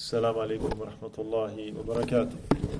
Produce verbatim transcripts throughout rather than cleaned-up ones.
السلام عليكم ورحمة الله وبركاته.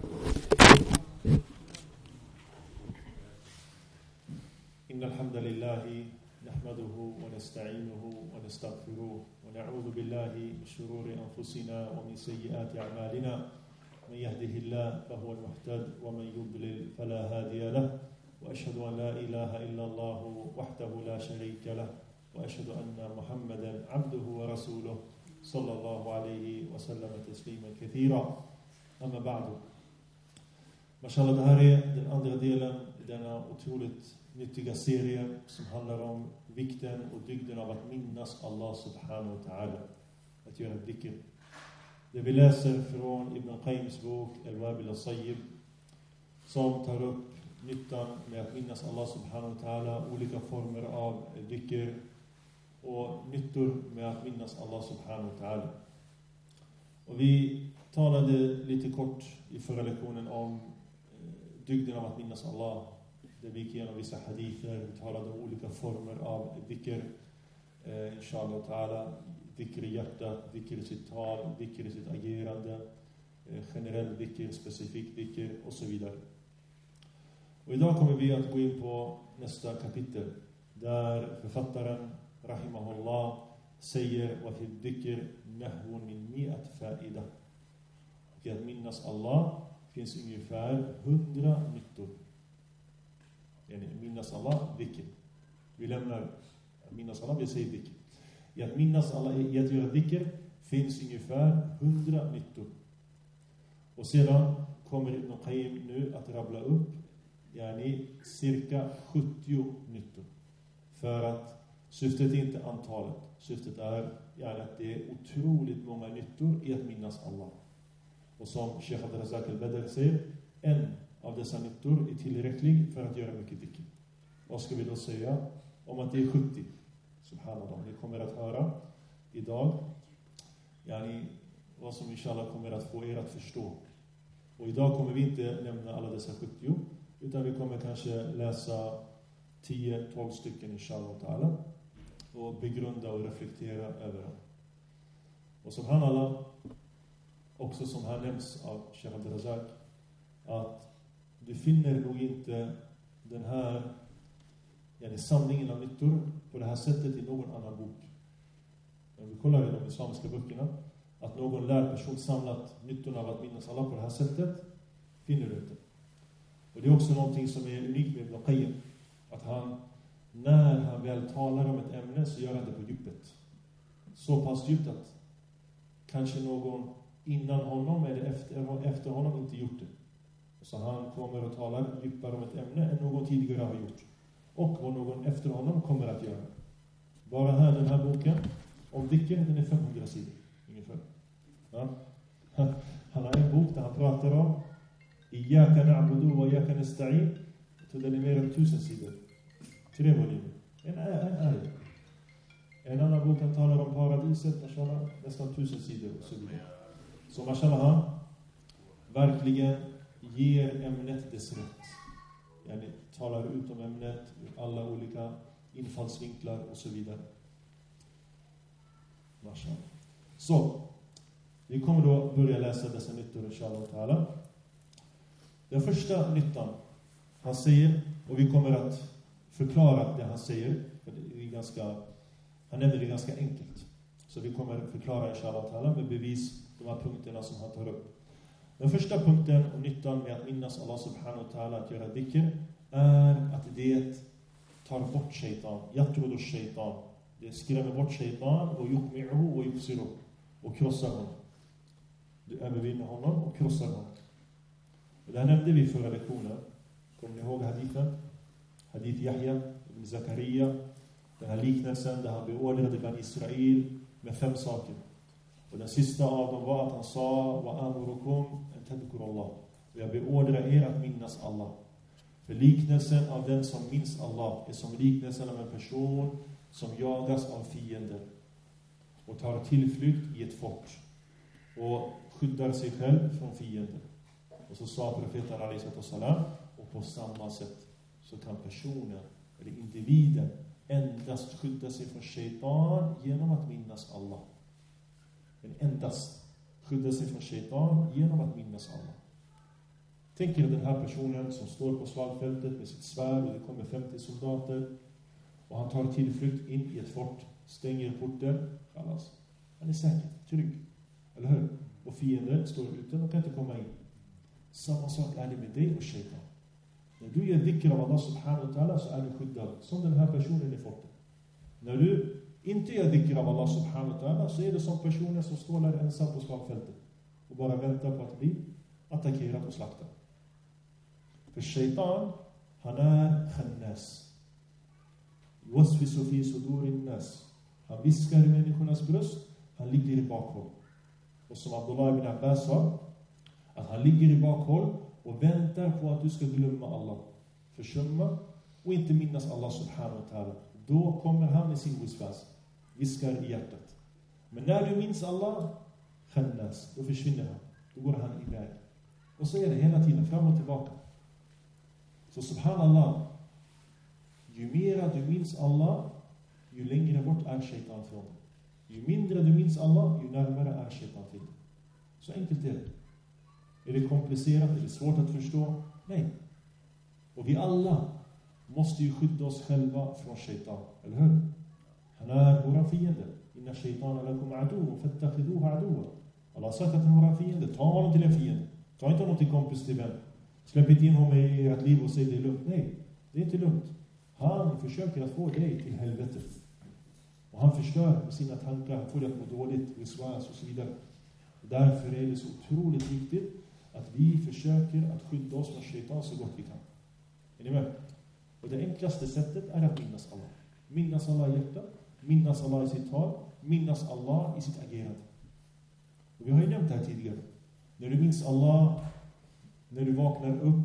إن الحمد لله نحمده ونستعينه ونستغفره ونعوذ بالله من شرور أنفسنا ومن سيئات أعمالنا. من يهده الله فهو المهتد ومن يضلل فلا هادي له. وأشهد أن لا إله إلا الله وحده لا شريك له وأشهد أن محمدا عبده ورسوله صلى الله عليه وسلم تسليما كثيرا. أما بعد. Mashallah, det här är den andra delen i denna otroligt nyttiga serie som handlar om vikten och dygden av att minnas Allah subhanahu wa ta'ala. Att göra dhikr. Det vi läser från Ibn Qayyims bok Al-Wabil As-Sayyib, som tar upp nyttan med att minnas Allah subhanahu wa ta'ala, olika former av dhikr och nyttor med att minnas Allah subhanahu wa ta'ala. Och vi talade lite kort i förra lektionen om dygden av att minnas Allah. Det vi gick igenom vissa hadither, vi talade om olika former av dhikr, eh, inshallah ta'ala, dhikr i hjärtat, dhikr i sitt tal, dhikr i sitt agerande, eh, generell dhikr, specifik dhikr och så vidare. Och idag kommer vi att gå in på nästa kapitel där författaren rahimahullah säger wa fi dhikr nahwun min mi'at fa'ida. Och att minnas Allah finns ungefär hundra nyttor. Yani minnas Allah, dhikr. Vi lämnar minnas Allah, vi säger dhikr. I att minnas Allah, i att göra dhikr finns ungefär hundra nyttor. Och sedan kommer Ibn Qayyim nu att rabbla upp yani cirka sjuttio nyttor. För att syftet är inte antalet. Syftet är yani att det är otroligt många nyttor i att minnas Allah. Och som Sheikh Abdul Razak al-Badr säger, en av dessa nyttor är tillräcklig för att göra mycket dhikr. Vad ska vi då säga om att det är sjuttio? Subhanallah, ni kommer att höra idag yani vad som inshallah kommer att få er att förstå. Och idag kommer vi inte nämna alla dessa sjuttio, utan vi kommer kanske läsa tio tolv stycken inshallah ta'ala och begrunda och reflektera över dem. Och subhanallah, också som här nämns av Sheikh Abdul Razak, att du finner nog inte den här yani samlingen av nyttor på det här sättet i någon annan bok. När vi kollar i de islamiska böckerna, att någon lärd person samlat nyttorna av att minnas Allah på det här sättet, finner du inte. Och det är också någonting som är unikt med Ibn Qayyim, att han, när han väl talar om ett ämne, så gör han det på djupet. Så pass djupt att kanske någon innan honom eller efter, efter honom inte gjort det. Så han kommer att tala djupare om ett ämne än någon tidigare har gjort. Och vad någon efter honom kommer att göra. Bara här, den här boken om dhikr, den är femhundra sidor ungefär. Ja. Han har en bok där han pratar om Iyaka na'budu wa iyaka nasta'in. Jag tror den är mer än tusen sidor. Tre volymer. En är en annan bok han talar om paradiset, mashallah, nästan tusen sidor och så vidare. Så mashallah, han verkligen ger ämnet dess rätt. Yani talar ut om ämnet ur alla olika infallsvinklar och så vidare. Mashallah. Så, vi kommer då börja läsa dessa nyttor inshallah ta'ala. Den första nyttan han säger, och vi kommer att förklara det han säger, för det är ganska, han nämner det ganska enkelt. Så vi kommer att förklara inshallah ta'ala med bevis de här punkterna som han tar upp. Den första punkten och nyttan med att minnas Allah subhanahu wa ta'ala, att göra dhikr, är att det tar bort shaitan. Yatrudu shaitan. Det skrämmer bort shaitan och yukmi'uhu och yufsiru. Och krossar honom. Du övervinner honom och krossar honom. Och det här nämnde vi i förra lektionen. Kommer ni ihåg hadithen? Hadith Yahya ibn Zakaria. Den här liknelsen där han beordrade bland Israel med fem saker. Och den sista av dem var att han sa wa amurukum an tadhkuru Allah. Och jag beordrar er att minnas Allah. För liknelsen av den som minns Allah är som liknelsen av en person som jagas av fiender och tar tillflykt i ett fort och skyddar sig själv från fiender. Och så sa profeten alayhi salam, och på samma sätt så kan personen eller individen endast skydda sig från shaitan genom att minnas Allah. Men endast skydda sig från shaitan genom att minnas Allah. Tänk er den här personen som står på slagfältet med sitt svärd och det kommer femtio soldater och han tar tillflykt in i ett fort, stänger porten, kallas. Han är säker, trygg, eller hur? Och fienden står ute och kan inte komma in. Samma sak är det med dig och shaitan. När du gör dhikr av Allah subhanahu wa ta'ala så är du skyddad, som den här personen i fortet. När du inte gör dhikr av Allah subhanahu wa ta'ala så är det som personen som står där ensam på slagfältet och bara väntar på att bli attackerad och slaktad. För shaitan, han är khannas. Wasfisu fi sudurin nas. Han viskar i människornas bröst, han ligger i bakhåll. Och som Abdullah ibn Abbas sa, att han ligger i bakhåll och väntar på att du ska glömma Allah, försumma och inte minnas Allah subhanahu wa ta'ala. Då kommer han med sin waswas, viskar i hjärtat. Men när du minns Allah, khannas, då försvinner han. Då går han iväg. Och så är det hela tiden, fram och tillbaka. Så subhanallah, ju mera du minns Allah, ju längre bort är shaitan från dig. Ju mindre du minns Allah, ju närmare är shaitan till dig. Så enkelt är det. Är det komplicerat? Är det svårt att förstå? Nej. Och vi alla måste ju skydda oss själva från shaitan. Eller hur? Han är våra fiende. Inna shaitan lakum adu, fattakhiduhu aduwa. Allah har sagt att han är våra fiende. Ta honom till en fiende. Ta inte honom till kompis till vän. Släpp inte in honom i ert liv och säg det är lugnt. Nej, det är inte lugnt. Han försöker att få dig till helvetet. Och han förstör med sina tankar. Han får dig att må dåligt, viswas och så vidare. Och därför är det så otroligt viktigt att vi försöker att skydda oss från shaitan så gott vi kan. Är ni med? Och det enklaste sättet är att minnas Allah. Minnas Allah i hjärtat, minnas Allah i sitt tal, minnas Allah i sitt agerande. Och vi har ju nämnt det här tidigare. När du minns Allah, när du vaknar upp,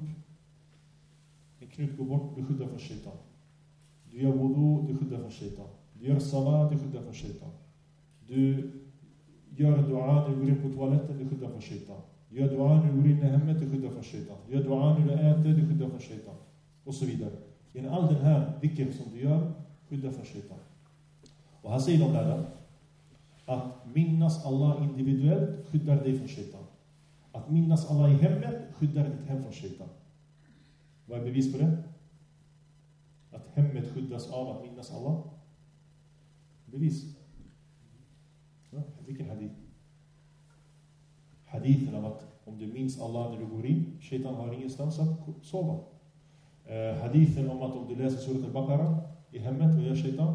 en knut går bort, du skyddar från shaitan. Du gör wudu, du skyddar från shaitan. Du gör salat, du skyddar från shaitan. Du gör dua när du går in på toaletten, du skyddar från shaitan. Du gör dua när du går in i hemmet, du skyddar från shaitan. Du gör dua när du äter, du skyddar från shaitan. Och så vidare. Genom all den här dhikr som du gör, skyddar från shaitan. Och här säger de där att minnas Allah individuellt skyddar dig från shaitan. Att minnas Allah i hemmet skyddar ditt hem från shaitan. Vad är bevis på det? Att hemmet skyddas av att minnas Allah. Bevis. Ja, vilken hadith? Hadithen av att om du minns Allah när du går in, shaitan har ingenstans att sova. Eh, hadithen om att om du läser surat al-Baqarah i hemmet, vad gör shaitan?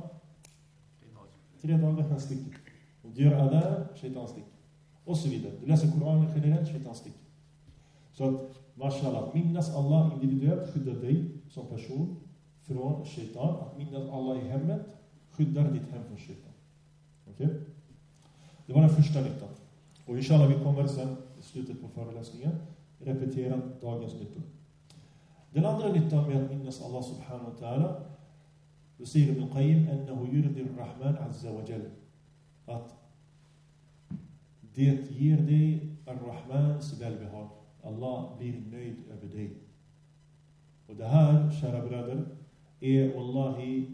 Tre dagar han sticker. Om du gör adhan, shaitan sticker. Och så vidare. Du läser Koranen generellt, shaitan sticker. Så att, mashallah, att minnas Allah individuellt skyddar dig som person från shaitan. Att minnas Allah i hemmet skyddar ditt hem från shaitan. Okej? Okay? Det var den första nyttan. Och inshallah vi kommer sen i slutet på föreläsningen repetera dagens nyttor. Den andra nyttan med att minnas Allah subhanahu wa ta'ala, då säger Ibn Qayyim ennahu yurdi ar-Rahman azza wa jalla, att det ger dig ar-Rahmans välbehag. Allah blir nöjd över dig. Och det här, kära bröder, är wallahi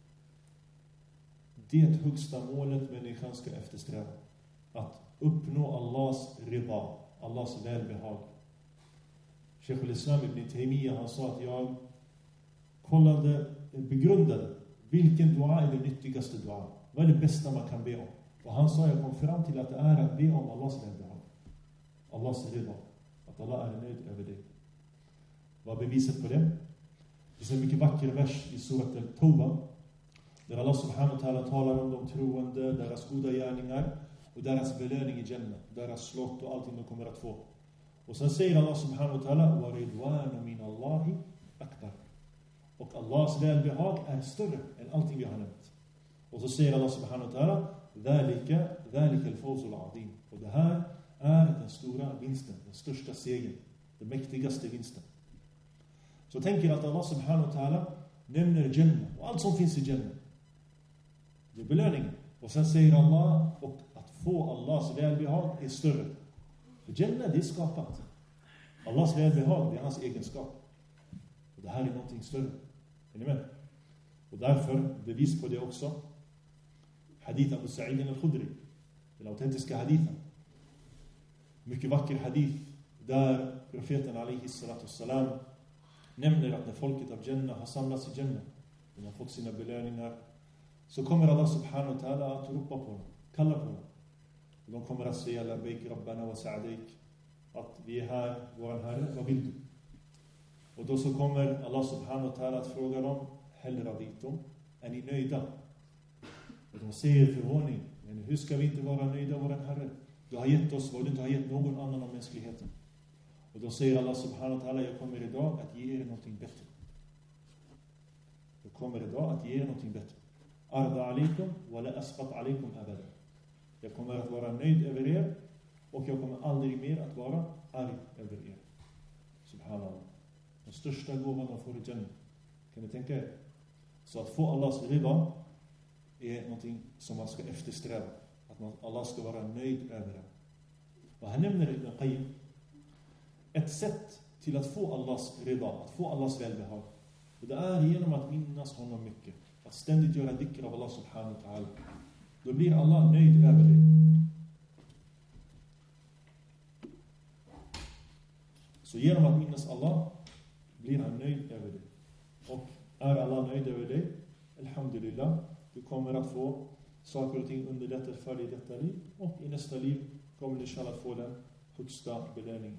det högsta målet människan ska eftersträva. Att uppnå Allahs rida, Allahs välbehag. Sheikh al-Islam ibn Taymiyyah, han sa att jag kollade, begrundade vilken dua är den nyttigaste dua. Vad är det bästa man kan be om? Och han sa, jag kom fram till att det är att be om Allahs välbehag. Allahs rida. Att Allah är nöjd över dig. Vad är beviset på det? Det finns en mycket vacker vers i surat al-Tawbah, där Allah subhanahu wa ta'ala talar om de troende, deras goda gärningar och deras belöning i Jannah, deras slott och allting de kommer att få. Och sen säger Allah subhanahu wa ta'ala wa ridwanu min Allahi akbar. Och Allahs välbehag är större än allting vi har nämnt. Och så säger Allah subhanahu wa ta'ala dhalika dhalika al-fawzul azim. Och det här är den stora vinsten, den största segern, den mäktigaste vinsten. Så tänker att Allah subhanahu wa ta'ala nämner Jannah och allt som finns i Jannah. Det är belöningen. Och sen säger Allah, och att få Allahs välbehag är större. För Jannah, det är skapat. Allahs välbehag, det är hans egenskap. Och det här är någonting större. Är ni med? Och därför, bevis på det också, hadith Abu Sa'id al-Khudri, den autentiska hadithen. mycket vacker hadith där profeten alaihi salatu wassalam nämner att när folket av Jannah har samlats i Jannah, de har fått sina belöningar, så kommer Allah subhanahu wa ta'ala att ropa på dem, kalla på dem. Och de kommer att säga labbaik rabbana wa sa'daik, att vi är här, våran Herre, vad vill du? Och då så kommer Allah subhanahu wa ta'ala att fråga dem, hel raditum, är ni nöjda? Och de säger förvåning, men hur ska vi inte vara nöjda, våran Herre? Du har gett oss vad du inte har gett någon annan av mänskligheten. Och då säger Allah subhanahu wa ta'ala, jag kommer idag att ge er någonting bättre. Jag kommer idag att ge er någonting bättre. Arda alaikum wa la asqat alaikum abada. Jag kommer att vara nöjd över er och jag kommer aldrig mer att vara arg över er. Subhanallah. Den största gåvan de får i Jannah. Kan ni tänka er? Så att få Allahs rida är någonting som man ska eftersträva. Att man, Allah ska vara nöjd över det. Och han nämner Ibn Qayyim ett sätt till att få Allahs rida, att få Allahs välbehag. Och det är genom att minnas honom mycket. Att ständigt göra dhikr av Allah subhanahu wa ta'ala. Då blir Allah nöjd över dig. Så genom att minnas Allah blir han nöjd över dig. Och är Allah nöjd över dig, alhamdulillah, du kommer att få saker och ting underlättat för dig i detta liv. Och i nästa liv kommer du inshallah få den högsta belöningen.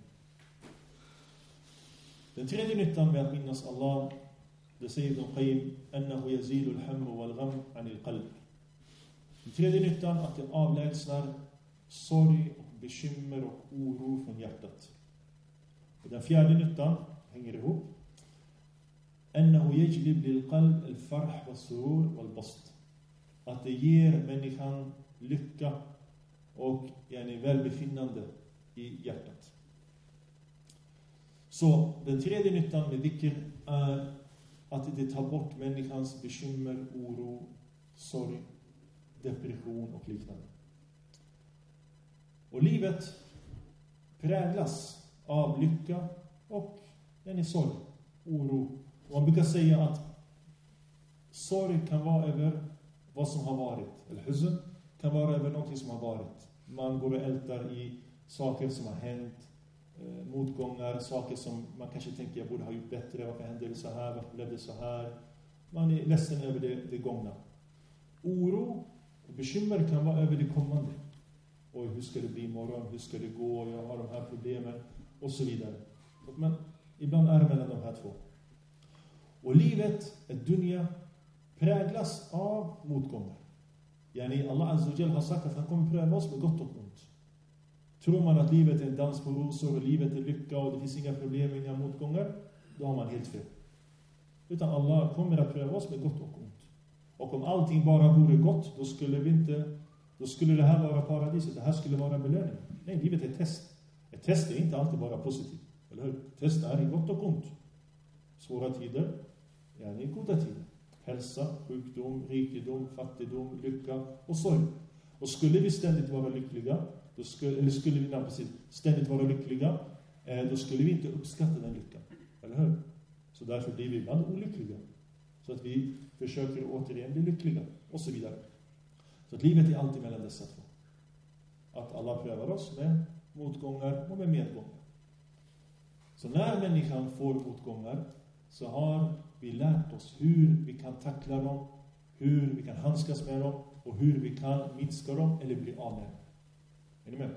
Den tredje nyttan med att minnas Allah, det säger Ibn Qayyim, annahu yazilu al-hammu wal-gham an al-qalb. Den tredje nyttan, att det avlägsnar sorg och bekymmer och oro från hjärtat. Och den fjärde nyttan hänger ihop. Annahu yajlib lil-qalb al-farh was-surur wal-bast. Att det ger människan lycka och yani välbefinnande i hjärtat. Så den tredje nyttan med dhikr är att det tar bort människans bekymmer, oro, sorg, depression och liknande. Och livet präglas av lycka och den är sorg, oro. Och man brukar säga att sorg kan vara över vad som har varit. Eller huzn kan vara över något som har varit. Man går och ältar i saker som har hänt, eh, motgångar, saker som man kanske tänker jag borde ha gjort bättre. Varför hände det så här? Varför blev det så här? Man är ledsen över det, det gångna. Oro och bekymmer kan vara över det kommande. Oj, hur ska det bli imorgon? Hur ska det gå? Jag har de här problemen. Och så vidare. Men ibland är det mellan de här två. Och livet, ett dunya, präglas av motgångar. Yani Allah Azza wa Jalla har sagt att han kommer pröva oss med gott och ont. Tror man att livet är en dans på rosor och livet är lycka och det finns inga problem, inga motgångar, då har man helt fel. Utan Allah kommer att pröva oss med gott och ont. Och om allting bara vore gott, då skulle vi inte, då skulle det här vara paradiset. Det här skulle vara belöning. Nej, livet är ett test. Ett test är inte alltid bara positivt. Eller hur? Test är i gott och ont. Svåra tider, yani i goda tider. Hälsa, sjukdom, rikedom, fattigdom, lycka och sorg. Och skulle vi ständigt vara lyckliga, då skulle, eller skulle vi precis, ständigt vara lyckliga, eh, då skulle vi inte uppskatta den lyckan. Eller hur? Så därför blir vi ibland olyckliga. Så att vi försöker återigen bli lyckliga och så vidare. Så att livet är alltid mellan dessa två. Att alla prövar oss med motgångar och med medgångar. Så när människan får motgångar så har vi lärt oss hur vi kan tackla dem, hur vi kan handskas med dem och hur vi kan minska dem eller bli av med dem. Är ni med?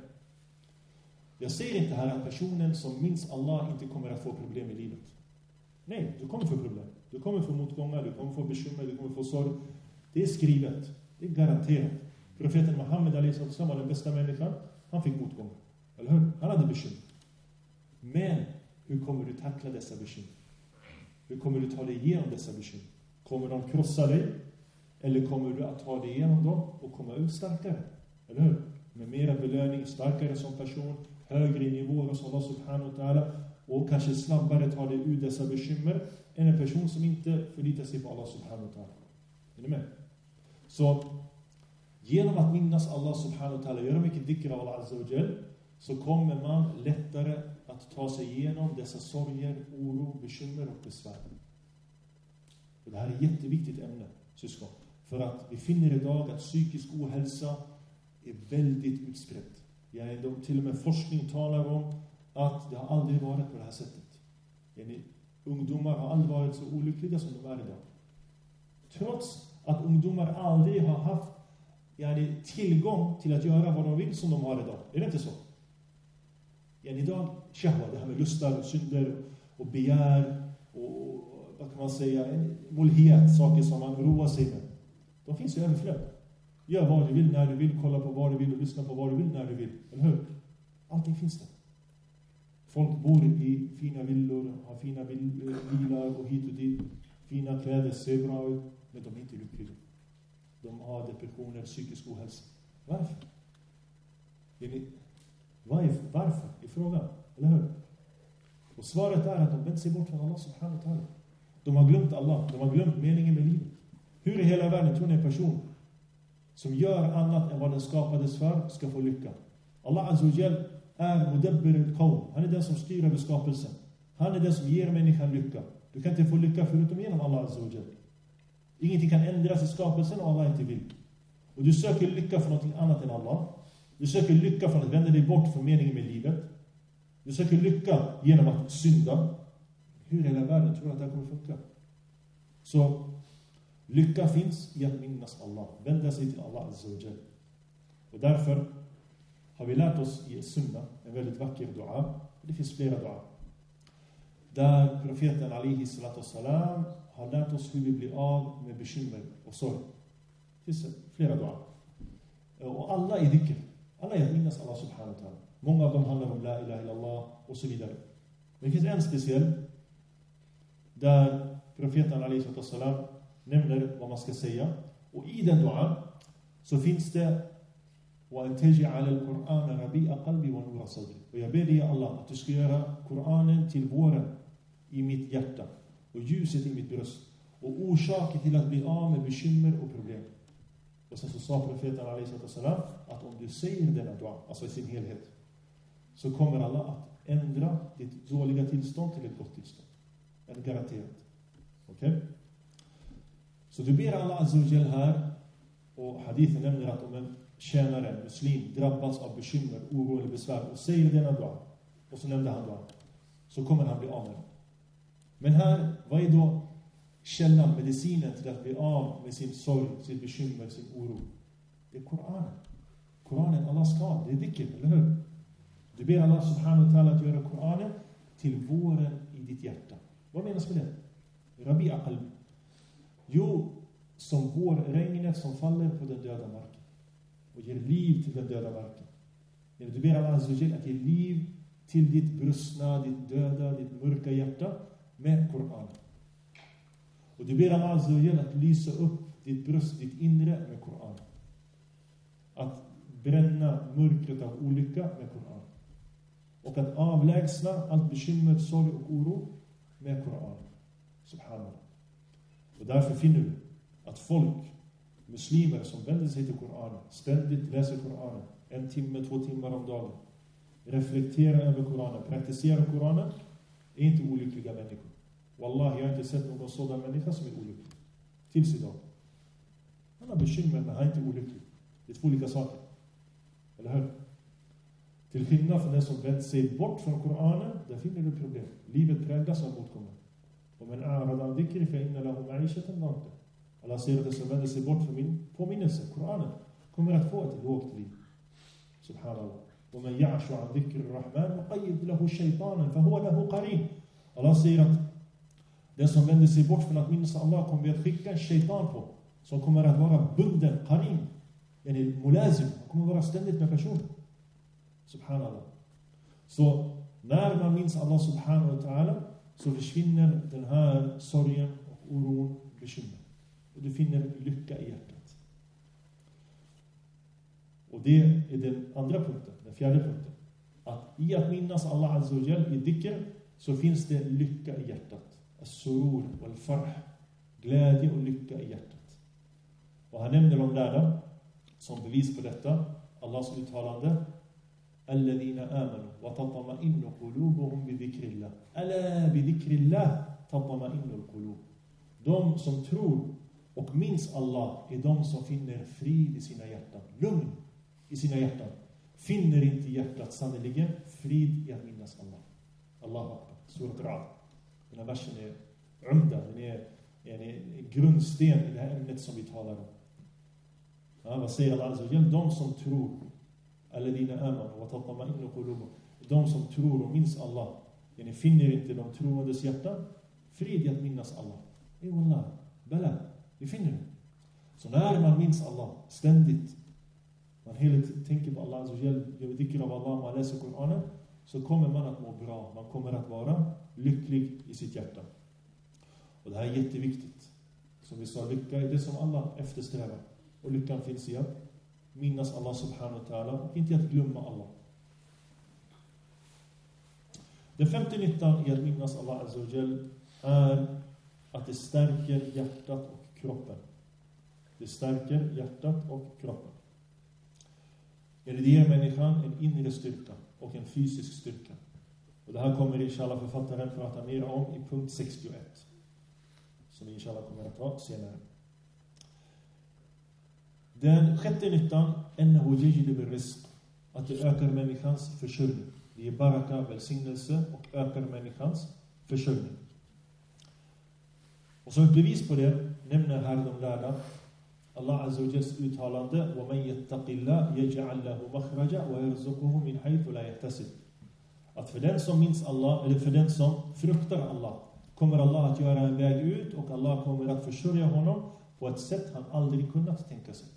Jag säger inte här att personen som minns Allah inte kommer att få problem i livet. Nej, du kommer få problem. Du kommer få motgångar, du kommer få bekymmer, du kommer få sorg. Det är skrivet. Det är garanterat. Profeten Muhammed alaihi sallam var den bästa människan. Han fick motgångar. Eller hur? Han hade bekymmer. Men hur kommer du tackla dessa bekymmer? Hur kommer du ta dig igenom dessa bekymmer? Kommer de krossa dig? Eller kommer du att ta dig igenom dem och komma ut starkare? Eller hur? Med mera belöning, starkare som person, högre nivåer hos Allah subhanahu wa ta'ala och kanske snabbare ta dig ur dessa bekymmer än en person som inte förlitar sig på Allah subhanahu wa ta'ala. Är ni med? Så genom att minnas Allah subhanahu wa ta'ala, göra mycket dhikr av Allah azza wa jall, så kommer man lättare att ta sig igenom dessa sorger, oro, bekymmer och besvär. Och det här är ett jätteviktigt ämne, syskon. För att vi finner idag att psykisk ohälsa är väldigt utbrett. Ja, de, till och med forskning talar om att det har aldrig varit på det här sättet. Ja, ungdomar har aldrig varit så olyckliga som de är idag. Trots att ungdomar aldrig har haft ja, tillgång till att göra vad de vill som de har idag. Är det inte så? Ja, idag, shahwa, det här med lustar och synder och begär och vad kan man säga, en mulhiyat, saker som man roar sig med. De finns ju överflöd. Gör vad du vill när du vill, kolla på vad du vill och lyssna på vad du vill när du vill. Eller hur? Allting finns där. Folk bor i fina villor, har fina bilar och hit och dit. Fina kläder, ser bra ut, men de är inte lyckliga. De har depressioner, psykisk ohälsa. Varför? Varför? Varför? I frågan. Eller hur? Och svaret är att de vänder sig bort från Allah subhanahu wa ta'ala. De har glömt Allah. De har glömt meningen med livet. Hur i hela världen tror ni en person som gör annat än vad den skapades för ska få lycka? Allah azza wa jal är mudabbir al-qawm. Han är den som styr över skapelsen. Han är den som ger människan lycka. Du kan inte få lycka förutom genom Allah azza wa jal. Ingenting kan ändras i skapelsen om Allah inte vill. Och du söker lycka för något annat än Allah. Du söker lycka från att vända dig bort från meningen med livet. Du söker lycka genom att synda. Hur hela världen tror att det här kommer funka? Så lycka finns i att minnas Allah. Vända sig till Allah azza wa jal. Och därför har vi lärt oss i sunna en väldigt vacker dua. Det finns flera dua. Där profeten alihi salatu salam har lärt oss hur vi blir av med bekymmer och sorg. Det finns flera dua. Och alla är dhikr. Alla är att minnas Allah subhanahu wa ta'ala. Många av dem handlar om la ilaha illallah och så vidare. Men det finns en speciell där profeten alihi salatu salam nämner vad man ska säga. Och i den duan så finns det وَأَنْ تَجْعَلَ الْقُرْآنَ رَبِيعَ قَلْبِ وَنُورَ صَدْرِ. Och jag ber dig Allah att du ska göra Koranen till våren i mitt hjärta och ljuset i mitt bröst och orsaken till att bli av med bekymmer och problem. Och sen så sa profeten alayhi sallam att om du säger denna dua, alltså i sin helhet, så kommer Allah att ändra ditt dåliga tillstånd till ett gott tillstånd. Eller garanterat. Okej? Okay? Så du ber Allah azza wa jal här, och hadithen nämner att om en tjänare, en muslim, drabbas av bekymmer, oro eller besvär och säger denna dua, och så nämnde han dua, så kommer han bli av med. Men här, vad är då källan, medicinen till att bli av med sin sorg, sin bekymmer, sin oro? Det är Koranen. Koranen, Allahs kal, det är dhikr, eller hur? Du ber Allah subhanahu wa ta'ala att göra Koranen till våren i ditt hjärta. Vad menas med det? Rabi'a qalbi. Jo, som vårregnet som faller på den döda marken och ger liv till den döda marken. Du ber Allah azza wa jal att ge liv till ditt brustna, ditt döda, ditt mörka hjärta med Koranen. Och du ber Allah azza wa jal att lysa upp ditt bröst, ditt inre med Koranen. Att bränna mörkret av olycka med Koranen. Och att avlägsna allt bekymmer, sorg och oro med Koranen. Subhanallah. Och därför finner du att folk, muslimer som vänder sig till Koranen, ständigt läser Koranen, en timme, två timmar om dagen, reflekterar över Koranen, praktiserar Koranen, är inte olyckliga människor. Wallahi, jag har inte sett någon sådan människa som är olycklig. Tills idag. Han har bekymmer, men han är inte olycklig. Det är två olika saker. Eller hur? Till skillnad från den som vänder sig bort från Koranen, där finner du problem. Livet präglas av motgångar. Och men a'rada an dhikri fa inna lahu ma'ishatan danka. Allah säger att den som vänder sig bort från min påminnelse, Koranen, kommer att få ett lågt liv. Subhanallah. Och men ya'shu an dhikri ar-rahman nuqayyid lahu shaytanan fa huwa lahu qarin. Allah säger att den som vänder sig bort från att minnas Allah kommer vi att skicka en shaytan på, som kommer att vara bunden, qarin, yani mulazim, kommer att vara ständigt med personen. Subhanallah. Så när man minns Allah subhanahu wa ta'ala, så försvinner den här sorgen och oron, bekymmer. Och du finner lycka i hjärtat. Och det är den andra punkten, den fjärde punkten. Att i att minnas Allah azza wa jal i dhikr, så finns det lycka i hjärtat. As-surur wal-farh, glädje och lycka i hjärtat. Och han nämner de lärda som bevis på detta, Allahs uttalande: الذين آمنوا وتطمئن قلوبهم بذكر الله ألا بذكر الله تطمئن القلوب. De som tror och minns Allah är de som finner frid i sina hjärtan, lugn i sina hjärtan. finner inte i hjärtat sannoliken frid i att minnas Allah. Allahu Akbar. Surat Ra'd. Den här versen är umda, den är en grundsten i det här ämnet som vi talar om. Ja, vad säger Allah Azza wa Jalla? De som tror, alladina amanu wa tatma'innu qulubuhum, de som tror och minns Allah, ni finner inte de troendes hjärtan frid i att minnas Allah. Ey wallah, bala, vi finner det. Så när man minns Allah ständigt, man hela tiden tänker på Allah Azza wa Jalla, gör dhikr av Allah, man läser Koranen, så kommer man att må bra. Man kommer att vara lycklig i sitt hjärta. Och det här är jätteviktigt. Som vi sa, lycka är det som alla eftersträvar. Och lyckan finns i att minnas Allah subhanahu wa ta'ala och inte att glömma Allah. Den femte nyttan i att minnas Allah Azza wa Jal är att det stärker hjärtat och kroppen. Det stärker hjärtat och kroppen. Eller det ger människan en inre styrka och en fysisk styrka. Och det här kommer inshallah författaren prata mer om i punkt sextioett. Som inshallah kommer att ta senare. Den sjätte nyttan ennahu yajidu birrizq, att det ökar människans försörjning. Det ger baraka, välsignelse och ökar människans försörjning. Och som ett bevis på det nämner här de lärda Allah Azza wa Jals uttalande wa man yattaqilla yaj'al lahu makhraja wa yarzuquhu min haythu la yahtasib. Att för den som minns Allah, eller för den som fruktar Allah, kommer Allah att göra en väg ut och Allah kommer att försörja honom på ett sätt han aldrig kunnat tänka sig.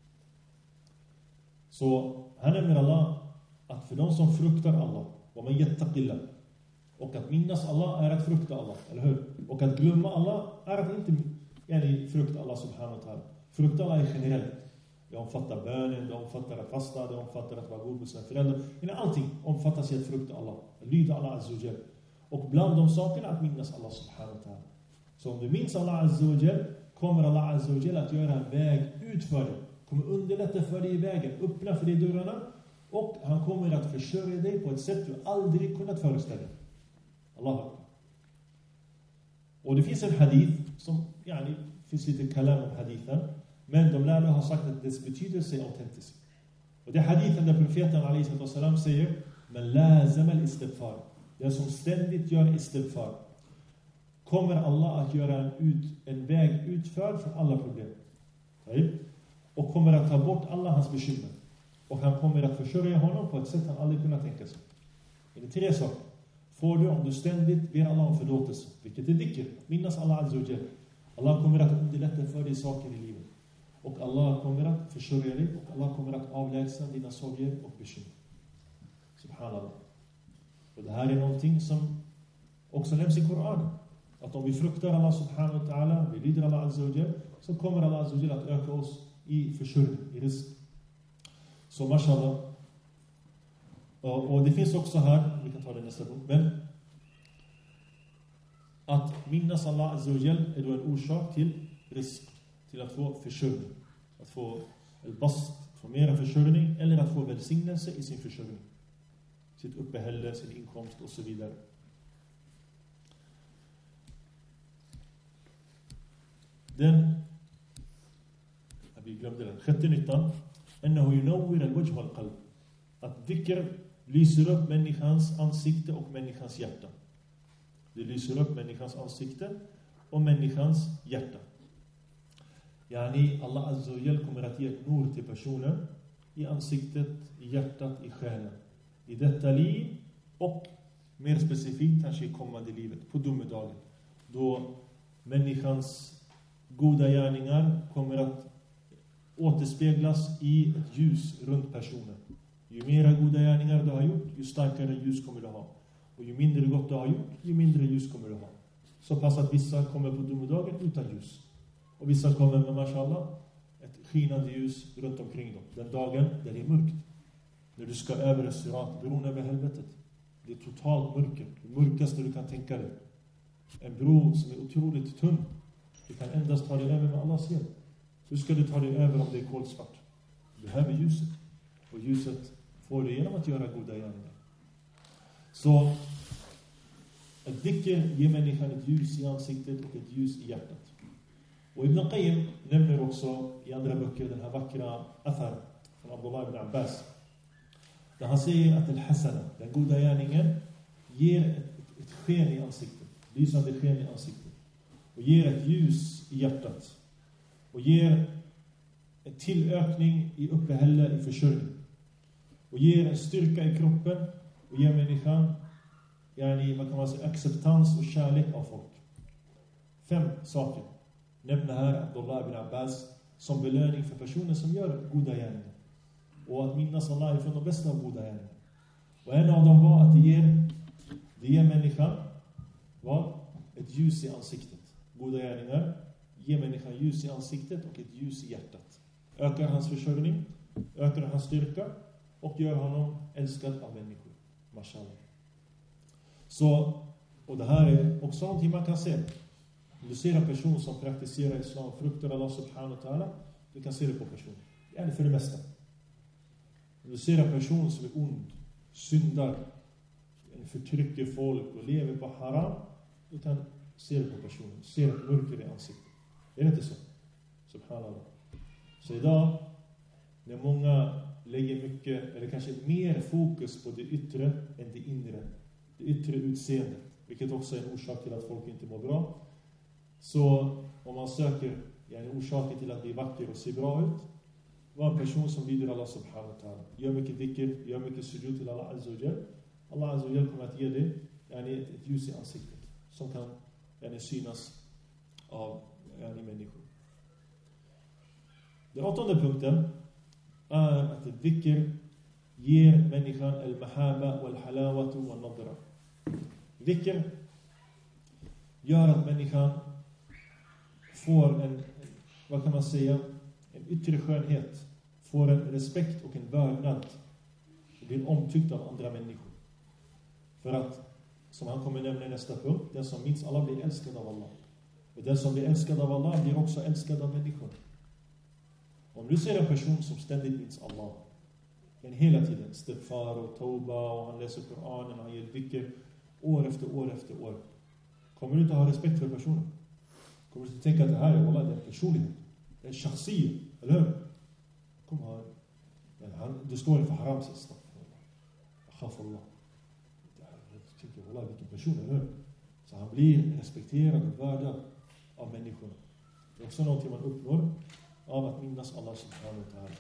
Så här nämner Allah att för de som fruktar Allah, vad man yattaqilla, och att minnas Allah är att frukta Allah, eller hur? Och att glömma Allah är att inte yani, frukta Allah subhanahu wa ta'ala. Frukta Allah är generellt. Det omfattar bönen, det omfattar att fasta, det omfattar att vara god med sina föräldrar. Men allting omfattas i att frukta Allah, lyda Allah Azza wa Jal. Och bland de sakerna att minnas Allah subhanahu wa ta'ala. Så om du minns Allah Azza wa Jal, kommer Allah Azza wa Jal att göra en väg ut för dig. Kommer underlätta för dig i vägen, öppna för dig dörrarna. Och han kommer att försörja dig på ett sätt du aldrig kunnat föreställa dig. Allah. Och det finns en hadith som, yani, finns lite kalam om hadithen. Men de lärde har sagt att dess betydelse är autentisk. Och det är hadithen där profeten alaihi wasallam säger: men lazam al-istighfar, den som ständigt gör istighfar, kommer Allah att göra en, ut, en väg utförd från alla problem. Och kommer att ta bort alla hans bekymmer. Och han kommer att försörja honom på ett sätt han aldrig kunnat tänka sig. Det är tre saker. Får du om du ständigt ber Allah om förlåtelse, vilket är dhikr, minnas Allah Azza wa Jal. Allah kommer att underlätta för dig saker i livet. Och Allah kommer att försörja dig och Allah kommer att avlägsna dina sorger och bekymmer. Subhanallah. Och det här är någonting som också nämns i Koranen. Att om vi fruktar Allah subhanahu wa ta'ala, vi lyder Allah Azza wa Jal, så kommer Allah Azza wa Jal att öka oss i försörjning, i risk. Så mashallah. Och, och det finns också här, vi kan ta det nästa punkt, men att minnas Allah Azza wa Jal är då en orsak till risk, till att få försörjning, att få al-bast, få mera försörjning, eller att få välsignelse i sin försörjning, sitt uppehälle, sin inkomst och så vidare. Den, vi glömde den, sjätte nyttan, ennahu yunawwir al-wajh wal-qalb, att dhikr lyser upp människans ansikte och människans hjärta. Det lyser upp människans ansikte och människans hjärta. Yani Allah Azza wa Jal kommer att ge ett nur till personen i ansiktet, i hjärtat, i själen. I detta liv och mer specifikt kanske i kommande livet, på domedagen. Då människans goda gärningar kommer att återspeglas i ett ljus runt personen. Ju mera goda gärningar du har gjort, ju starkare ljus kommer du ha. Och ju mindre gott du har gjort, ju mindre ljus kommer du ha. Så pass att vissa kommer på domedagen utan ljus. Och vissa kommer med, mashallah, ett skinande ljus runt omkring dem. Den dagen där det är mörkt. När du ska över sirat, bron över helvetet. Det är totalt mörker. Det mörkaste du kan tänka dig. En bro som är otroligt tunn. Du kan endast ta dig över med Allahs hjälp. Hur ska du ta dig över om det är kolsvart? Du behöver ljuset. Och ljuset får du genom att göra goda gärningar. Så ett dhikr ger människan ett ljus i ansiktet och ett ljus i hjärtat. Och Ibn Qayyim nämner också i andra böcker den här vackra athar från Abdullah ibn Abbas. Där han säger att al-hasana, den goda gärningen, ger ett, ett, ett sken i ansiktet. Lysande sken i ansiktet. Och ger ett ljus i hjärtat. Och ger en tillökning i uppehälle, i försörjning. Och ger en styrka i kroppen. Och ger människan, yani, vad kan man säga, acceptans och kärlek av folk. Fem saker nämner här Abdullah ibn Abbas som belöning för personer som gör goda gärningar. Och att minnas Allah är från de bästa av goda gärningar. Och en av dem var att det ger, det ger människan vad? Ett ljus i ansiktet. Goda gärningar ger människan ljus i ansiktet och ett ljus i hjärtat. Ökar hans försörjning, ökar hans styrka och gör honom älskad av människor. Mashallah. Så, och det här är också någonting man kan se. Om du ser en person som praktiserar islam, fruktar Allah subhanahu wa ta'ala, du kan se det på personen. Det är det för det mesta. Om du ser en person som är ond, syndar, förtrycker folk och lever på haram, du kan se det på personen. Du ser ett mörker i ansiktet. Är det inte så? Subhanallah. Så idag, när många lägger mycket, eller kanske mer fokus på det yttre än det inre, det yttre utseendet, vilket också är en orsak till att folk inte mår bra. Så om man söker en orsak till att bli vacker och se bra ut, var en person som lyder Allah subhanahu wa ta'ala. Gör mycket dhikr, gör mycket sujud till Allah azza wa jal. Allah azza wa jal kommer att ge dig yani, ett ljus i ansiktet som kan yani, synas av yani, människor. Den åttonde punkten är att dhikr ger människan al-mahaba wal-halawatu wal-nadra. Dhikr gör att människan får en, vad kan man säga, en yttre skönhet, får en respekt och en vördnad och blir omtyckt av andra människor. För att, som han kommer nämna i nästa punkt, den som minns Allah blir älskad av Allah. Och den som blir älskad av Allah blir också älskad av människor. Om du ser en person som ständigt minns Allah, men hela tiden, istighfar och tauba, och han läser Koranen, han ger dhikr, år efter år efter år, kommer du inte ha respekt för personen. Kommer du inte tänka att det här är, wallah, det är en personlighet. Det är en shakhsiyya, eller hur? Kom här. Han, du står inför haram, så astaghfirullah. Akhafullah. Jag tycker, wallah, vilken person, eller hur? Så han blir respekterad och värdad av människorna. Det är också någonting man uppnår av att minnas Allah subhanahu wa ta'ala.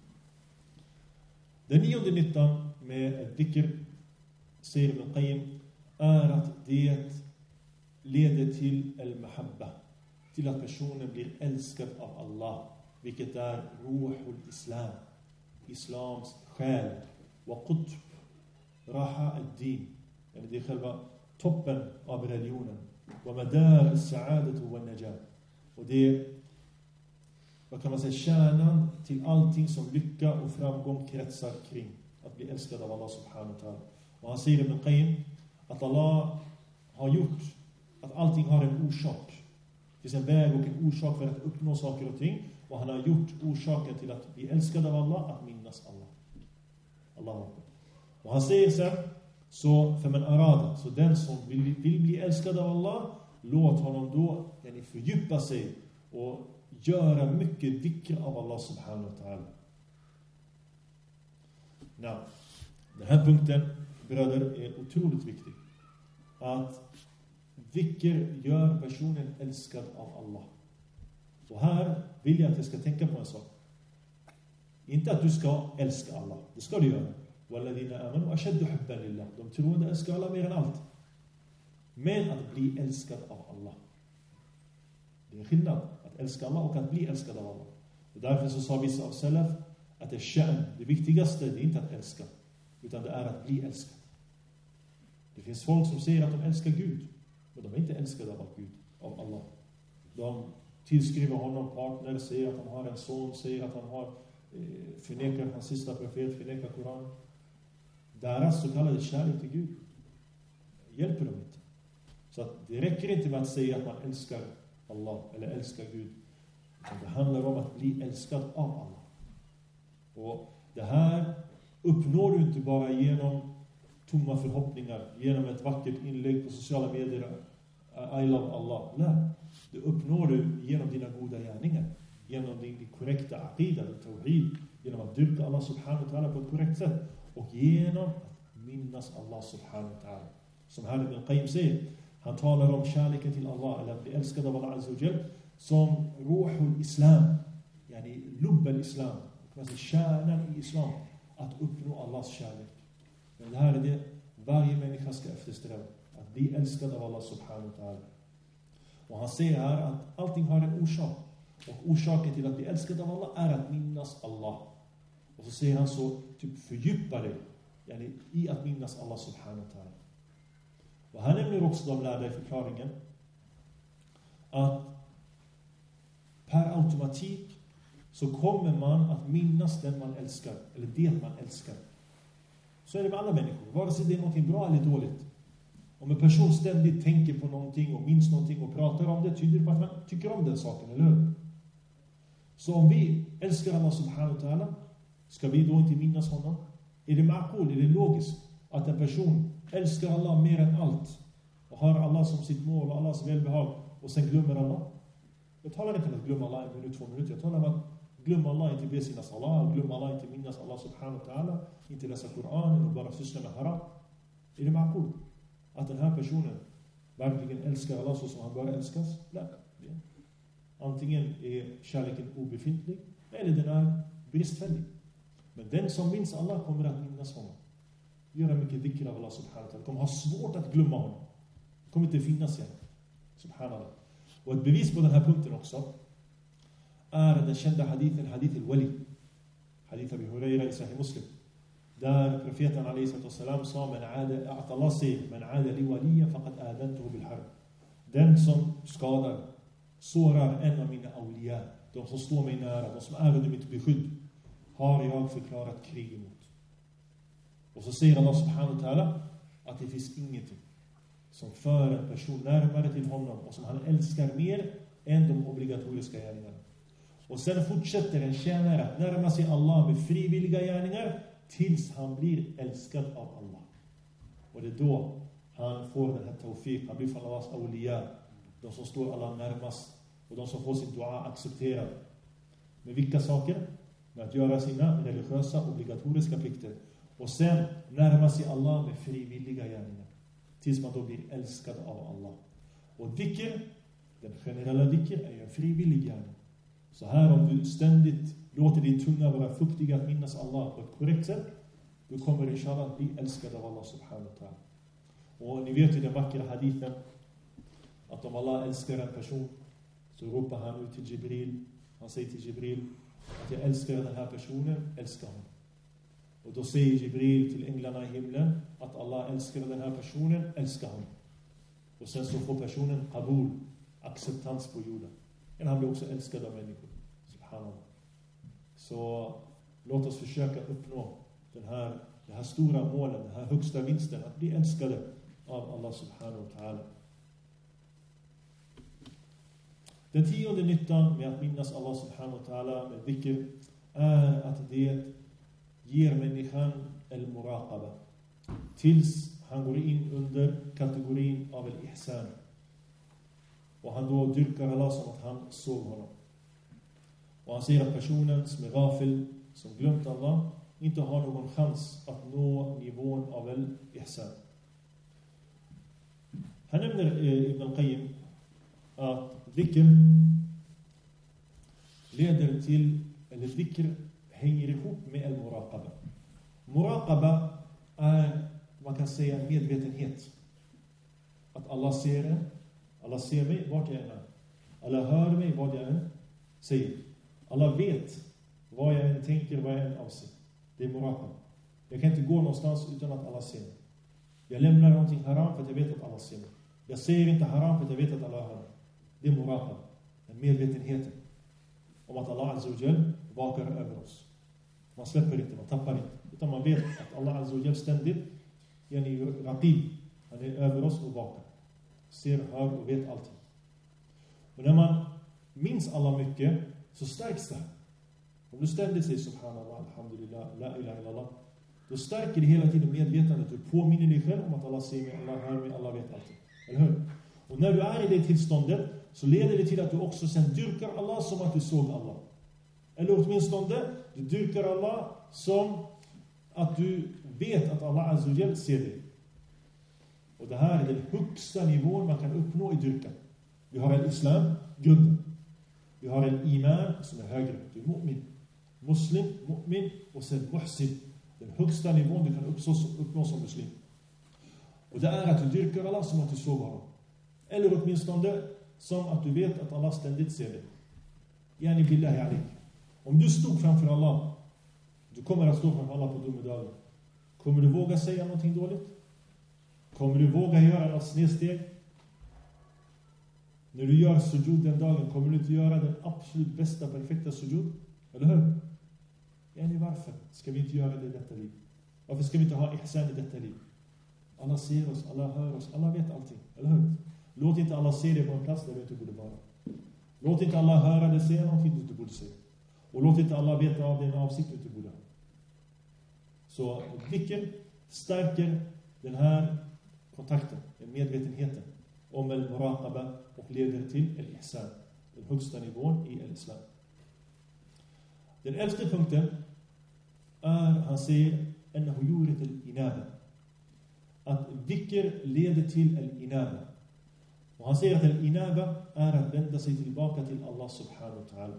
Den nionde nyttan med dhikr, säger Ibn Qayyim, är att det leder till al-mahabba, till att personen blir älskad av Allah, vilket är ruhul islam, islams själ, wa qutb raha ad-din, det är själva toppen av religionen, wa madar as-sa'adatu wa najat, och det är, vad kan man säga, kärnan till allting som lycka och framgång kretsar kring att bli älskad av Allah subhanahu wa ta'ala. Och han säger Ibn Qayyim att Allah har gjort att allting har en orsak. Det finns en väg och en orsak för att uppnå saker och ting. Och han har gjort orsaken till att bli älskad av Allah, att minnas Allah. Allah. Och han säger sen, så för man arada, så den som vill, vill bli älskad av Allah, låt honom då yani, fördjupa sig och göra mycket dhikr av Allah subhanahu wa ta'ala. Now, den här punkten, bröder, är otroligt viktig. Att dhikr gör personen älskad av Allah. Och här vill jag att jag ska tänka på en sak. Inte att du ska älska Allah. Det ska du göra. وَالَّذِينَ آمَنُوا أَشَدُّ حُبًّا لِلَّهِ. De troende älskar Allah mer än allt. Men att bli älskad av Allah. Det är skillnad. Att älska Allah och att bli älskad av Allah. Och därför så sa vissa av Salaf att det är kärn. Det viktigaste det är inte att älska. Utan det är att bli älskad. Det finns folk som säger att de älskar Gud. Men de är inte älskade av Gud. Av Allah. De tillskriver honom partner. Säger att han har en son. Säger att han har eh, förnekar hans sista profet. Förnekar Koran. Deras så kallade kärlek till Gud hjälper dem inte. Så att det räcker inte med att säga att man älskar Allah eller älskar Gud. Det handlar om att bli älskad av Allah. Och det här uppnår du inte bara genom tomma förhoppningar, genom ett vackert inlägg på sociala medier, I love Allah. Nej, det uppnår du genom dina goda gärningar, genom din korrekta aqida, din tawhid, genom att dyrka Allah subhanahu wa ta'ala på ett korrekt sätt. och genom att minnas Allah subhanahu wa ta'ala. Som här Ibn Qayyim säger, han talar om kärleken till Allah, eller att bli älskad av Allah azza wa jal, som ruhul islam, yani lubb al-islam, alltså kärnan i islam, att uppnå Allahs kärlek. Men det här är det varje människa ska eftersträva, att bli älskad av Allah subhanahu wa ta'ala. Och han säger här att allting har en orsak. Och orsaken till att bli älskad av Allah är att minnas Allah. Och så säger han så, typ fördjupa dig yani, i att minnas Allah subhanahu wa ta'ala. Och han nämner också, de lärda i förklaringen, att per automatik så kommer man att minnas den man älskar, eller det man älskar. Så är det med alla människor, vare sig det är något bra eller dåligt. Om en person ständigt tänker på någonting och minns någonting och pratar om det, tyder det på att man tycker om den saken, eller hur? Så om vi älskar Allah subhanahu wa ta'ala, ska vi då inte minnas honom? Är det ma'qul, är det logiskt att en person älskar Allah mer än allt och har Allah som sitt mål och Allahs välbehag och sen glömmer Allah? Jag talar inte om att glömma Allah en minut, två minuter. Jag talar om att glömma Allah, inte be sina salat, glömma Allah, inte minnas Allah subhanahu wa ta'ala, inte läsa Koranen och bara syssla med haram. Är det ma'qul att den här personen verkligen älskar Allah så som han bör älskas? Nej. Antingen är kärleken obefintlig eller den är bristfällig. Men den som minns Allah kommer att minnas honom. Göra mycket dhikr av Allah subhanahu wa ta'ala. Kommer ha svårt att glömma honom. Kommer inte finnas igen. Subhanallah. Och ett bevis på den här punkten också är den kända hadithen, hadith al-wali. Hadith Abi Huraira i Sahih Muslim. Där profeten alayhi salatu wassalam sa, men aada, att Allah säger, men aada li waliya faqad adantuhu bil harb. Den som skadar, sårar en av mina awliya, de som står mig nära, de som är under mitt beskydd, har jag förklarat krig emot. Och så säger Allah subhanahu wa ta'ala att det finns ingenting som för en person närmare till honom och som han älskar mer än de obligatoriska gärningarna. Och sen fortsätter en tjänare att närma sig Allah med frivilliga gärningar tills han blir älskad av Allah. Och det är då han får den här tawfiq, han blir från Allahs awliya, de som står Allah närmast och de som får sin dua accepterad. Med vilka saker? Med att göra sina religiösa obligatoriska plikter och sen närma sig Allah med frivilliga gärningar tills man då blir älskad av Allah. Och dhikr, den generella dhikr, är en frivillig gärning. Så här om du ständigt låter din tunga vara fuktig att minnas Allah på ett korrekt sätt, då kommer du inshallah att bli älskad av Allah subhanahu wa ta'ala. Och ni vet ju den vackra hadithen att om Allah älskar en person så ropar han ut till Jibril. Han säger till Jibril att jag älskar den här personen, älskar honom. Och då säger Jibril till änglarna i himlen att Allah älskar den här personen, älskar honom. Och sen så får personen qabul, acceptans på jorden. Men han blir också älskad av människor. Subhanallah. Så låt oss försöka uppnå den här, det här stora målen, den här högsta vinsten, att bli älskade av Allah subhanahu wa ta'ala. Den tionde nyttan med att minnas Allah subhanahu wa ta'ala med dhikr är att det ger människan al-muraqaba tills han går in under kategorin av al-ihsan. Och han då dyrkar Allah som att han såg honom. Och han säger att personen som är ghafil, som glömt Allah, inte har någon chans att nå nivån av al-ihsan. Han nämner eh, Ibn al-Qayyim att dhikr leder till, eller dhikr hänger ihop med al-muraqaba. Muraqaba är, man kan säga, medvetenhet. Att Allah ser en, Allah ser mig vart jag än är. Allah hör mig vad jag än säger. Allah vet vad jag än tänker, vad jag än avser. Det är muraqaba. Jag kan inte gå någonstans utan att Allah ser mig. Jag lämnar någonting haram för att jag vet att Allah ser mig. Jag säger inte haram för att jag vet att Allah hör mig. Det är muraqaba. Den medvetenheten om att Allah azza wa jal vakar över oss. Man släpper inte, man tappar inte. Utan man vet att Allah azza wa jal ständigt är raqib. Han är över oss och vakar. Ser, hör och vet allting. Och när man minns Allah mycket så stärks det här. Om du ständigt säger subhanallah, alhamdulillah, la ilaha illallah, då stärker det hela tiden medvetandet. Du påminner dig själv om att Allah ser mig, Allah hör mig, Allah vet allting. Eller hur? Och när du är i det tillståndet så leder det till att du också sen dyrkar Allah som att du såg Allah. Eller åtminstone, du dyrkar Allah som att du vet att Allah Azza wa Jal ser dig. Och det här är den högsta nivån man kan uppnå i dyrkan. Vi har en islam, grunden. Vi har en iman som är högre. Du är mu'min. Muslim, mu'min och sen muhsin. Den högsta nivån du kan uppnå, uppnå som muslim. Och det är att du dyrkar Allah som att du såg honom. Eller åtminstone som att du vet att Allah ständigt ser dig. Yani billahi alik. Om du stod framför Allah, du kommer att stå framför Allah på domedagen. Kommer du våga säga någonting dåligt? Kommer du våga göra något snedsteg? När du gör sujud den dagen, kommer du inte göra den absolut bästa, perfekta sujud? Eller hur? Yani varför ska vi inte göra det i detta liv? Varför ska vi inte ha ihsan i detta liv? Alla ser oss, alla hör oss, alla vet allting. Eller hur? Låt inte alla se det på en plats där du inte borde vara. Låt inte alla höra det, säga någonting du inte borde säga. Och låt inte alla veta av din avsikt du inte borde ha. Så vilken stärker den här kontakten, den medvetenheten om al-muraqaba och leder till al-ihsan, den högsta nivån i al-islam. Den elfte punkten är, han säger, ennahu yurit al-inaba. Att dhikr leder till al-inaba. Och han säger att al-inaba är att vända sig tillbaka till Allah subhanahu wa ta'ala.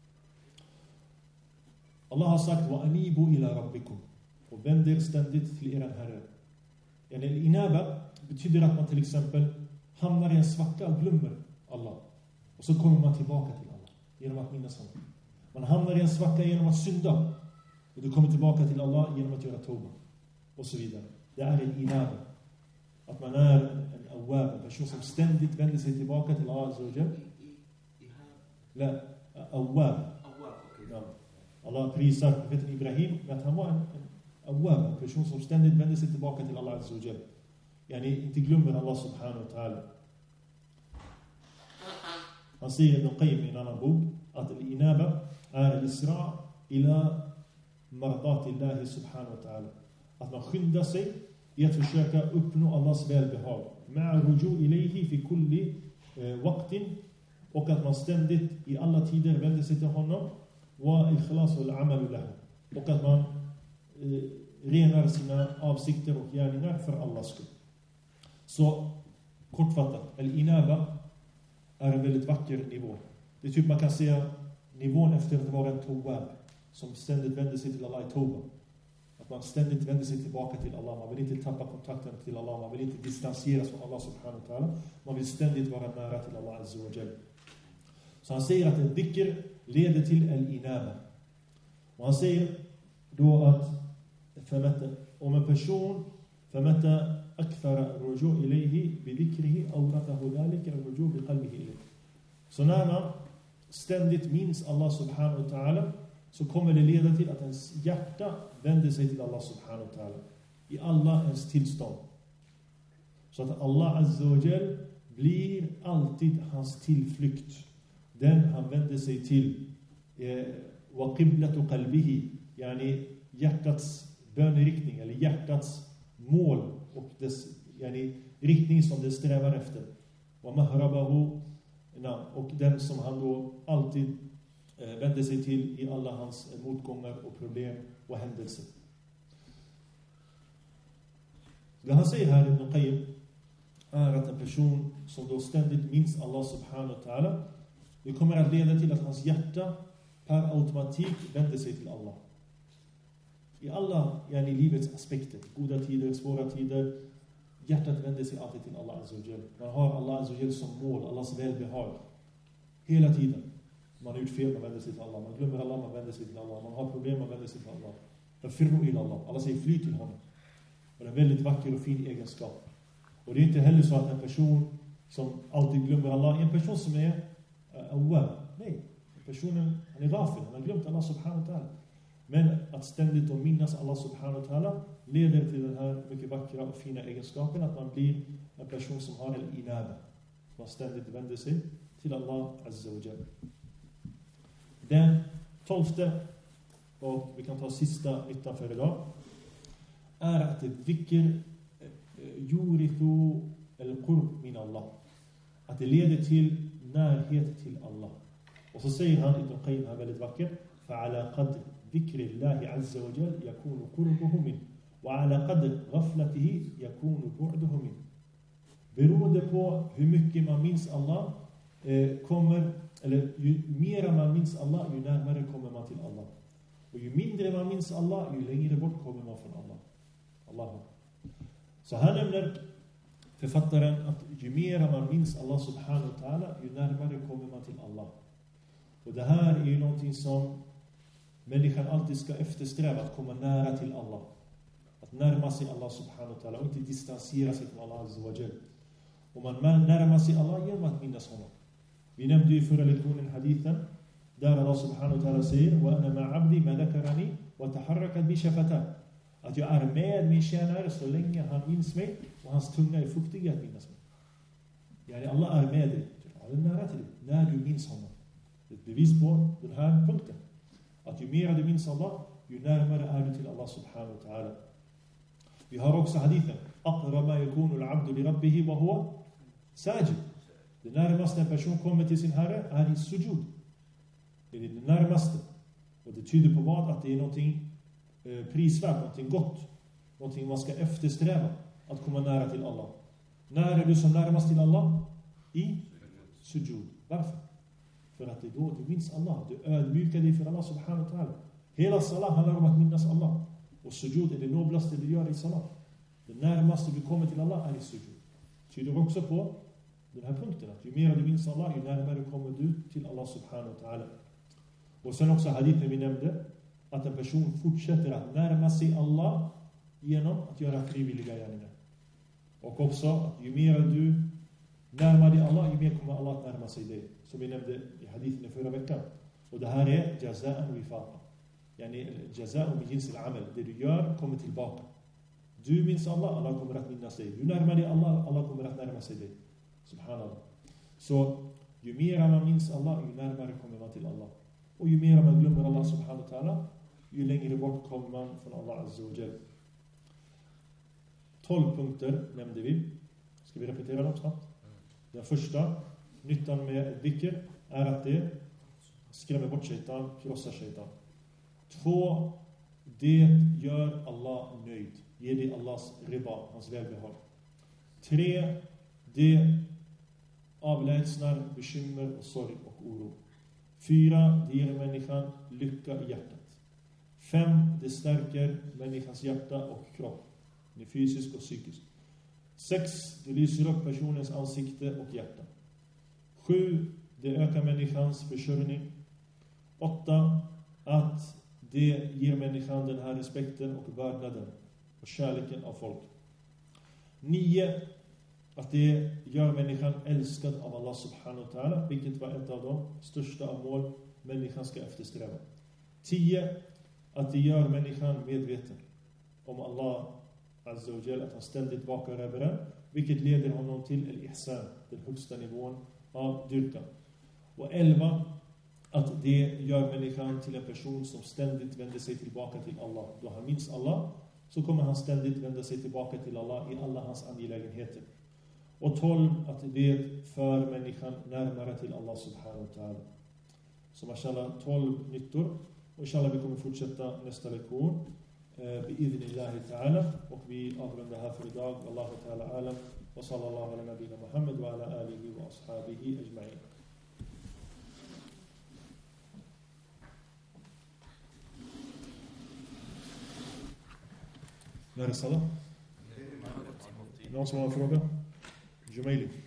Allah har sagt wa anibu ila rabbikum, och vänd er ständigt till er Herre. Yani al-inaba betyder att man till exempel hamnar i en svacka och glömmer Allah. Och så kommer man tillbaka till Allah genom att minnas honom. Man hamnar i en svacka genom att synda. Och du kommer tillbaka till Allah genom att göra tawbah. Och så vidare. Det är en inaba. Att man är en awwab, en person som ständigt vänder sig tillbaka till Allah Azza wa Jal. La, awwab. Ja. Allah prisar profeten Ibrahim med att han var en, en awwab, en person som ständigt vänder sig tillbaka till Allah Azza wa Jal. Yani inte glömmer Allah subhanahu wa ta'ala. Han säger Ibn Qayyim i en annan bok att al-inaba är al-isra ila mardatillahi subhanahu wa ta'ala. Att man skyndar sig i att försöka uppnå Allahs välbehag. Ma'a ruju' ilayhi fi kulli waqtin, och att man ständigt i alla tider vänder sig till honom. Wa ikhlas wal amalu lahu. Och att man eh, renar sina avsikter och gärningar för Allahs skull. Så kortfattat, al-inaba är en väldigt vacker nivå. Det är typ man kan säga nivån efter att vara en tawwab som ständigt vänder sig till Allah i tawbah. Att man ständigt vänder sig tillbaka till Allah. Man vill inte tappa kontakten till Allah. Man vill inte distanseras från Allah subhanahu wa ta'ala. Man vill ständigt vara nära till Allah azza wa jalla. Så han säger att en dhikr leder till al-inaba. Och han säger då att om en person famata akthara ruju' ilayhi bi dhikrihi awrathahu dhalika ruju' bi qalbihi ilayhi. Så när man ständigt minns Allah subhanahu wa ta'ala, så kommer det leda till att ens hjärta vänder sig till Allah subhanahu wa ta'ala i alla ens tillstånd. Så att Allah azza wa jal blir alltid hans tillflykt. Den han vänder sig till. Wa qiblatu qalbihi, yani hjärtats böneriktning eller hjärtats mål och dess yani riktning som det strävar efter. Wa mahrabahu, och den som han då alltid vänder sig till i alla hans motgångar och problem och händelser. Det han säger här i Ibn Qayyim är att en person som då ständigt minns Allah subhanahu wa ta'ala, det kommer att leda till att hans hjärta per automatik vänder sig till Allah. I alla yani, livets aspekter, goda tider, svåra tider, hjärtat vänder sig alltid till Allah azza wa jalla. Man har Allah azza wa jalla som mål, Allahs välbehag. Hela tiden. Man har gjort fel, man vänder sig till Allah. Man glömmer Allah, man vänder sig till Allah. Man har problem, man vänder sig till Allah. Firru ila Allah. Allah säger fly till honom. Och det är en väldigt vacker och fin egenskap. Och det är inte heller så att en person som alltid glömmer Allah är en person som är uh, awwab. Nej, personen, han är ghafil, han har glömt Allah subhanahu wa ta'ala. Men att ständigt och minnas Allah subhanahu wa ta'ala leder till den här mycket vackra och fina egenskapen att man blir en person som har en inaba. Man ständigt vänder sig till Allah azza wa jalla. Den tolfte, och vi kan ta sista nyttan för idag, är att det dhikr yurithu al-qurb min Allah. Att det leder till närhet till Allah. Och så säger han, Ibn Qayyim här väldigt vackert, فَعَلَى قَدْرِ ذِكْرِ اللَّهِ عَزَّ وَجَلْ يَكُونُ قُرْبُهُ مِنْ. وعلى قدر غفلته يكون بعده منه. Beroende på hur mycket man minns Allah eh, kommer, eller ju mer man minns Allah, ju närmare kommer man till Allah. Och ju mindre man minns Allah, ju längre bort kommer man från Allah. Allah. Så här nämner författaren att ju mer man minns Allah subhanahu wa ta'ala, ju närmare kommer man till Allah. Och det här är ju någonting som människan alltid ska eftersträva, att komma nära till Allah. Att närma sig Allah subhanahu wa ta'ala och inte distansera sig från Allah azza wa jal. Och man närmar sig Allah genom att minnas honom. Vi nämnde ju i förra lektionen hadithen där Allah subhanahu wa ta'ala säger wa ana ma abdi ma dhakarani wa taharrakat bi shafata. Att jag är med min tjänare så länge han minns mig och hans tunga är fuktig att minnas mig. Yani Allah är med dig. Han är nära till dig när du minns honom. Det är ett bevis på den här punkten. Att ju mer du minns Allah, ju närmare är du till Allah subhanahu wa ta'ala. Vi har också hadithen aqrab ma yakunu al-'abdu li rabbih wa huwa sajid. Det närmaste en person kommer till sin Herre är i sujud. Det är det närmaste. Och det tyder på vad? Att det är någonting eh, prisvärt, någonting gott. Någonting man ska eftersträva. Att komma nära till Allah. När är du som närmast till Allah? I sujud. Varför? För att det är då du minns Allah. Du ödmjukar dig för Allah subhanahu wa ta'ala. Hela salah handlar om att minnas Allah. Och sujud är det noblaste du gör i salah. Det närmaste du kommer till Allah är i sujud. Tyder också på den här punkten. Att ju mer du minns Allah, ju närmare kommer du till Allah subhanahu wa ta'ala. Och sen också hadithen vi nämnde. Att en person fortsätter att närma sig Allah genom att göra frivilliga gärningar. Och också att ju mer du närmar dig Allah, ju mer kommer Allah att närma sig dig. Som vi nämnde i hadithen i förra veckan. Och det här är jaza'an wifaqa. Yani jaza'an bi jins al-amal. Det du gör kommer tillbaka. Du minns Allah, Allah kommer att minnas dig. Du närmar dig Allah, Allah kommer att närma sig dig. Subhanallah. Så ju mer man minns Allah, ju närmare kommer man till Allah. Och ju mer man glömmer Allah subhanahu wa ta'ala, ju längre bort kommer man från Allah azza wa jal. tolv punkter nämnde vi. Ska vi repetera dem snabbt? Den första, nyttan med dhikr är att det skrämmer bort shaitan, krossar shaitan. Två, det gör Allah nöjd. Ger dig Allahs riba, hans välbehag. Tre, det avlägsnar bekymmer och sorg och oro. Fyra, det ger människan lycka i hjärtat. Fem, det stärker människans hjärta och kropp. Det är fysiskt och psykiskt. Sex, det lyser upp personens ansikte och hjärta. Sju, det ökar människans försörjning. Åtta, att det ger människan den här respekten och vördnaden och kärleken av folk. Nio, att det gör människan älskad av Allah subhanahu wa ta'ala, vilket var ett av de största av mål människan ska eftersträva. Tio, att det gör människan medveten om Allah azza wa jal, att han ständigt vakar över den, vilket leder honom till al-ihsan, den högsta nivån av dyrkan. Och elva, att det gör människan till en person som ständigt vänder sig tillbaka till Allah. Då han minns Allah, så kommer han ständigt vända sig tillbaka till Allah i alla hans angelägenheter. Och tolv, att det för människan närmare till Allah subhanahu wa ta'ala. Så mashallah, tolv nyttor. Och inshallah vi kommer fortsätta nästa lektion. Bi'idhnillahi ta'ala. Och vi avrundar här för idag. Allahu ta'ala alam. Wa sallallahu ala nabina Muhammad wa ala alihi wa ashabihi ajma'in. När är salat? Någon som har en fråga? Jumaili.